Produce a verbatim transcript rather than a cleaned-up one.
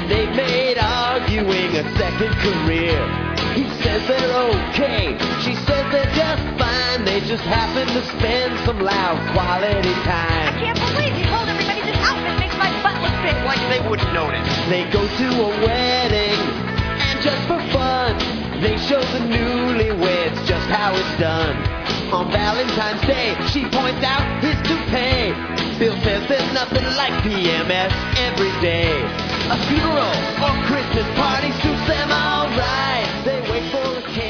and they've made arguing a second career. He says they're okay, she says they're just fine. They just happen to spend some loud quality time. I can't believe he told everybody this outfit makes my butt look big. Like they wouldn't notice. They go to a wedding, and just for fun, they show the newlyweds just how it's done. On Valentine's Day, she points out his toupee. Bill says there's nothing like P M S every day. A funeral or Christmas party suits them all right. They wait for a cake.